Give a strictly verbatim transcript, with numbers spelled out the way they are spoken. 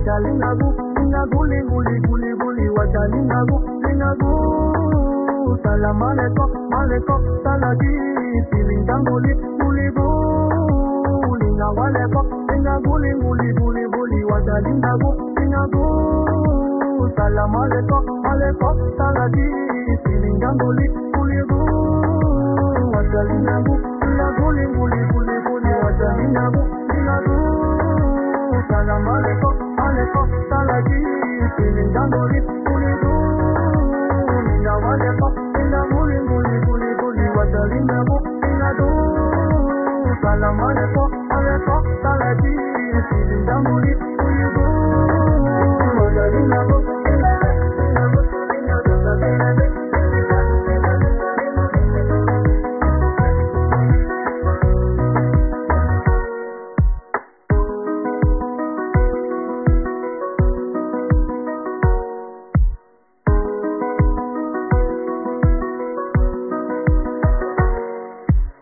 wachalingagu lingaguli guli guli guli wachalingagu lingagu salam alaikum alaikum salati silinganguli guli guli lingawaleko lingaguli guli guli guli wachalingagu lingagu salam alaikum alaikum salati silinganguli guli guli wachalingagu lingaguli guli guli guli wachalingagu lingagu salam alaikum alaikum salati silinganguli guli guli lingawaleko lingaguli guli guli guli wachalingagu lingagu salam alaikum alaikum salati silinganguli